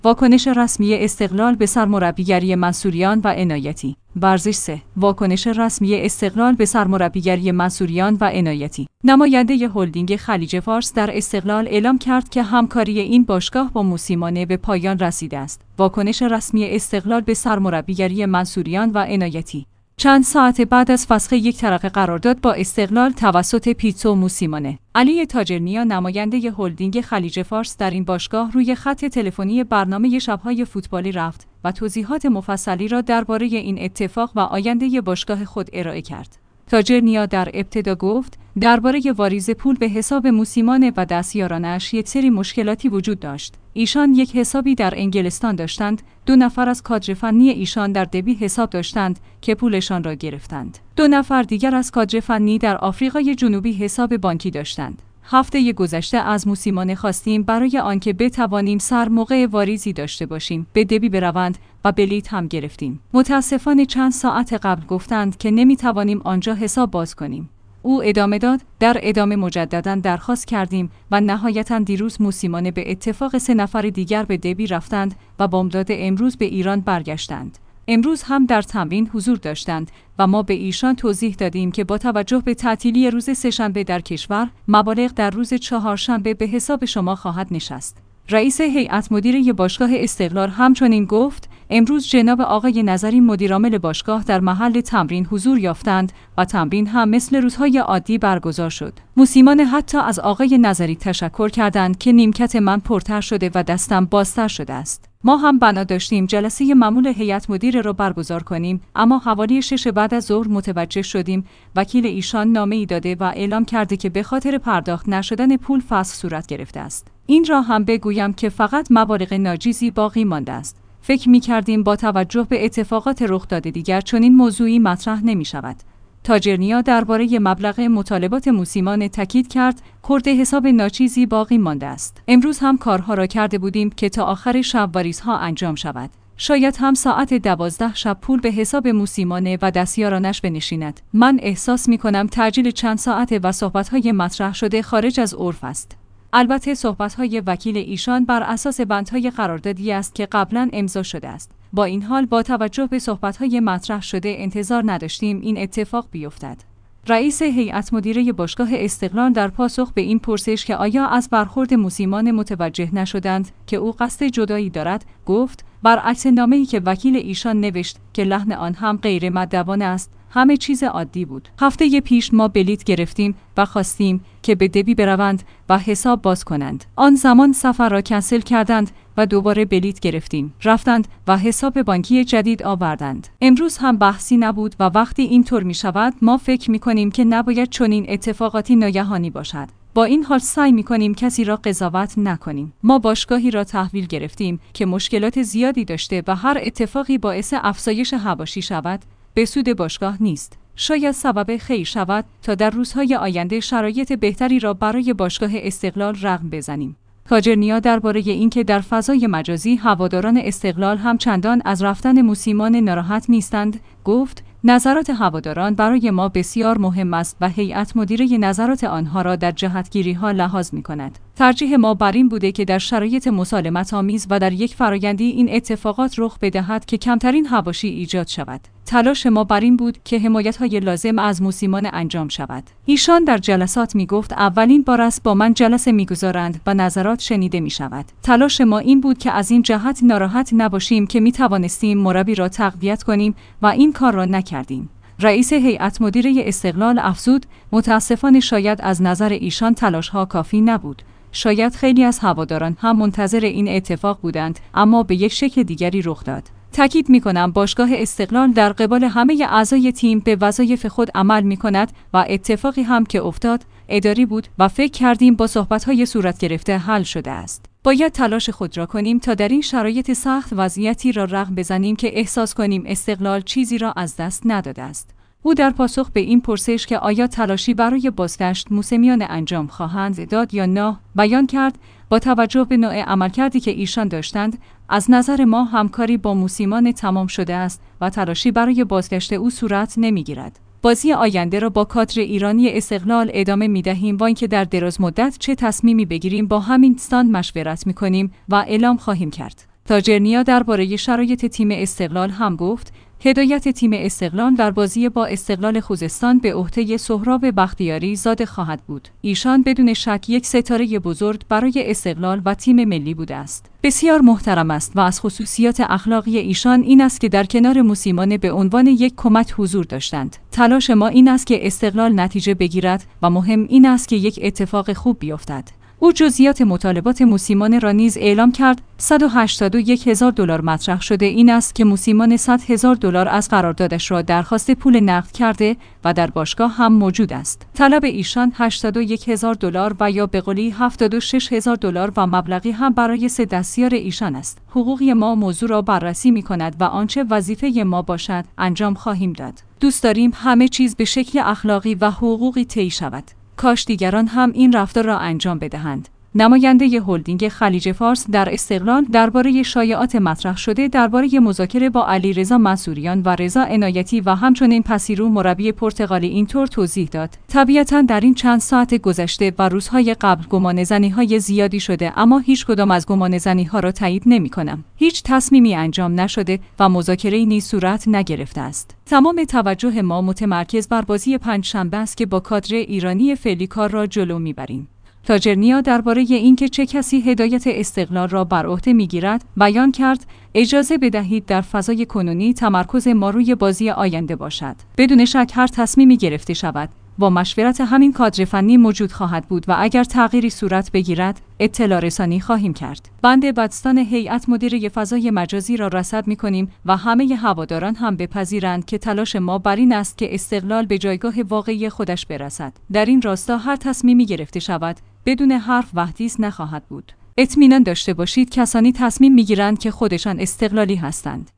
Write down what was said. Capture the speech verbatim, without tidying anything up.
واکنش رسمی استقلال به سرمربیگری منصوریان و عنایتی. ورزش سه. واکنش رسمی استقلال به سرمربیگری منصوریان و عنایتی. نماینده هلدینگ خلیج فارس در استقلال اعلام کرد که همکاری این باشگاه با موسیمانه به پایان رسیده است. واکنش رسمی استقلال به سرمربیگری منصوریان و عنایتی. چند ساعت بعد از فسخ یک طرفه قرارداد با استقلال توسط پیتسو موسیمانه، علی تاجرنیا نماینده هلدینگ خلیج فارس در این باشگاه روی خط تلفنی برنامه شب‌های فوتبالی رفت و توضیحات مفصلی را درباره این اتفاق و آینده باشگاه خود ارائه کرد. تاجرنیا در ابتدا گفت درباره واریز پول به حساب موسیمانه و دستیارانش یک سری مشکلاتی وجود داشت. ایشان یک حسابی در انگلستان داشتند، دو نفر از کادر فنی ایشان در دبی حساب داشتند که پولشان را گرفتند. دو نفر دیگر از کادر فنی در آفریقای جنوبی حساب بانکی داشتند. هفته گذشته از موسیمانه خواستیم برای آنکه بتوانیم سر موقع واریزی داشته باشیم به دبی بروند و بلیط هم گرفتیم. متاسفانه چند ساعت قبل گفتند که نمیتوانیم آنجا حساب باز کنیم. او ادامه داد در ادامه مجددا درخواست کردیم و نهایتا دیروز موسیمانه به اتفاق سه نفر دیگر به دبی رفتند و بامداد امروز به ایران برگشتند. امروز هم در تمرین حضور داشتند و ما به ایشان توضیح دادیم که با توجه به تعطیلی روز سه‌شنبه در کشور، مبالغ در روز چهارشنبه به حساب شما خواهد نشست. رئیس هیئت مدیره باشگاه استقلال همچنین گفت امروز جناب آقای نظری مدیرعامل باشگاه در محل تمرین حضور یافتند و تمرین هم مثل روزهای عادی برگزار شد. موسیمانه حتی از آقای نظری تشکر کردند که نیمکت من پرتر شده و دستم بازتر شده است. ما هم بنا داشتیم جلسه معمول هیئت مدیره را برگزار کنیم، اما حوالی شش بعد از ظهر متوجه شدیم وکیل ایشان نامه‌ای داده و اعلام کرده که به خاطر پرداخت نشدن پول فسخ صورت گرفته است. این را هم بگویم که فقط مبالغ ناچیزی باقی مانده است. فکر می‌کردیم با توجه به اتفاقات رخ داده دیگر چنین موضوعی مطرح نمی‌شود. تاجرنیا درباره مبلغ مطالبات موسیمانه تاکید کرد کرد حساب ناچیزی باقی مانده است. امروز هم کارها را کرده بودیم که تا آخر شب واریزها انجام شود. شاید هم ساعت دوازده شب پول به حساب موسیمانه و دستیارانش بنشیند. من احساس می‌کنم تعجیل چند ساعت و صحبت‌های مطرح شده خارج از عرف است. البته صحبت‌های وکیل ایشان بر اساس بندهای قراردادی است که قبلا امضا شده است. با این حال با توجه به صحبت‌های مطرح شده انتظار نداشتیم این اتفاق بیفتد. رئیس هیئت مدیره باشگاه استقلال در پاسخ به این پرسش که آیا از برخورد موسیمانه متوجه نشدند که او قصد جدایی دارد، گفت برعکس نامه‌ای که وکیل ایشان نوشت که لحن آن هم غیر مؤدبانه است، همه چیز عادی بود. هفته پیش ما بلیط گرفتیم و خواستیم که به دبی بروند و حساب باز کنند. آن زمان سفر را کنسل کردند و دوباره بلیط گرفتیم. رفتند و حساب بانکی جدید آوردند. امروز هم بحثی نبود و وقتی اینطور می شود ما فکر می کنیم که نباید چنین اتفاقاتی ناگهانی باشد. با این حال سعی می کنیم کسی را قضاوت نکنیم. ما باشگاهی را تحویل گرفتیم که مشکلات زیادی داشته و هر اتفاقی باعث افزایش حواشی شود به سود باشگاه نیست. شاید سبب خیر شود تا در روزهای آینده شرایط بهتری را برای باشگاه استقلال رقم بزنیم. تاجرنیا درباره اینکه در فضای مجازی هواداران استقلال هم چندان از رفتن موسیمانه ناراحت نیستند، گفت نظرات هواداران برای ما بسیار مهم است و هیئت مدیره نظرات آنها را در جهتگیری‌ها لحاظ می‌کند. ترجیح ما بر این بوده که در شرایط مسالمت آمیز و در یک فرآیندی این اتفاقات رخ بدهد که کمترین حواشی ایجاد شود. تلاش ما بر این بود که حمایت‌های لازم از موسیمانه انجام شود. ایشان در جلسات می‌گفت اولین بار است با من جلسه می‌گذارند و نظرات شنیده می‌شود. تلاش ما این بود که از این جهت ناراحت نباشیم که می‌توانستیم مربی را تقویت کنیم و این کار را نکردیم. رئیس هیئت مدیره استقلال افزود متاسفانه شاید از نظر ایشان تلاش‌ها کافی نبود. شاید خیلی از هواداران هم منتظر این اتفاق بودند، اما به یک شکل دیگری رخ داد. تاکید می‌کنم باشگاه استقلال در قبال همه اعضای تیم به وظایف خود عمل می‌کند و اتفاقی هم که افتاد اداری بود و فکر کردیم با صحبت‌های صورت گرفته حل شده است. باید تلاش خود را کنیم تا در این شرایط سخت وضعیتی را رقم بزنیم که احساس کنیم استقلال چیزی را از دست نداده است. او در پاسخ به این پرسش که آیا تلاشی برای بازگشت موسیمانه انجام خواهند داد یا نه، بیان کرد با توجه به نوع عملکردی که ایشان داشتند، از نظر ما همکاری با موسیمانه تمام شده است و تلاشی برای بازگشت او صورت نمیگیرد. بازی آینده را با کادر ایرانی استقلال ادامه می‌دهیم و اینکه در دراز مدت چه تصمیمی بگیریم با همین ستان مشورت می‌کنیم و اعلام خواهیم کرد. تاجرنیا درباره شرایط تیم استقلال هم گفت: هدایت تیم استقلال در بازی با استقلال خوزستان به عهده سهراب بختیاری زاده خواهد بود. ایشان بدون شک یک ستاره بزرگ برای استقلال و تیم ملی بوده است. بسیار محترم است و از خصوصیات اخلاقی ایشان این است که در کنار موسیمانه به عنوان یک کمک حضور داشتند. تلاش ما این است که استقلال نتیجه بگیرد و مهم این است که یک اتفاق خوب بیفتد. او جزئیات مطالبات موسیمانه را نیز اعلام کرد. صد و هشتاد و یک هزار دلار مطرح شده این است که موسیمانه صد هزار دلار از قراردادش را درخواست پول نقد کرده و در باشگاه هم موجود است. طلب ایشان هشتاد و یک هزار دلار و یا به قولی هفتاد و شش هزار دلار و مبلغی هم برای سه دستیار ایشان است. حقوقی ما موضوع را بررسی می کند و آنچه وظیفه ما باشد انجام خواهیم داد. دوست داریم همه چیز به شکل اخلاقی و حقوقی طی شود. کاش دیگران هم این رفتار را انجام بدهند. نماینده هلدینگ خلیج فارس در استقلال درباره شایعات مطرح شده درباره مذاکره با علیرضا منصوریان و رضا عنایتی و همچنین پسیرو مربی پرتغالی اینطور توضیح داد: طبیعتاً در این چند ساعت گذشته و روزهای قبل گمانه‌زنی‌های زیادی شده، اما هیچ کدام از گمانه‌زنی‌ها را تایید نمی‌کنم. هیچ تصمیمی انجام نشده و مذاکره‌ای نیز صورت نگرفته است. تمام توجه ما متمرکز بر بازی پنجشنبه است که با کادر ایرانی فعلی کار را جلو می‌بریم. تاجرنیا درباره اینکه چه کسی هدایت استقلال را بر عهده میگیرد بیان کرد: اجازه بدهید در فضای کنونی تمرکز ما روی بازی آینده باشد. بدون شک هر تصمیمی گرفته شود با مشورت همین کادر فنی موجود خواهد بود و اگر تغییری صورت بگیرد اطلاع رسانی خواهیم کرد. بند بدستان هیئت مدیره فضای مجازی را رصد می‌کنیم و همه هواداران هم بپذیرند که تلاش ما بر این است که استقلال به جایگاه واقعی خودش برسد. در این راستا هر تصمیمی گرفته شود بدون حرف و حدیث نخواهد بود. اطمینان داشته باشید کسانی تصمیم می‌گیرند که خودشان استقلالی هستند.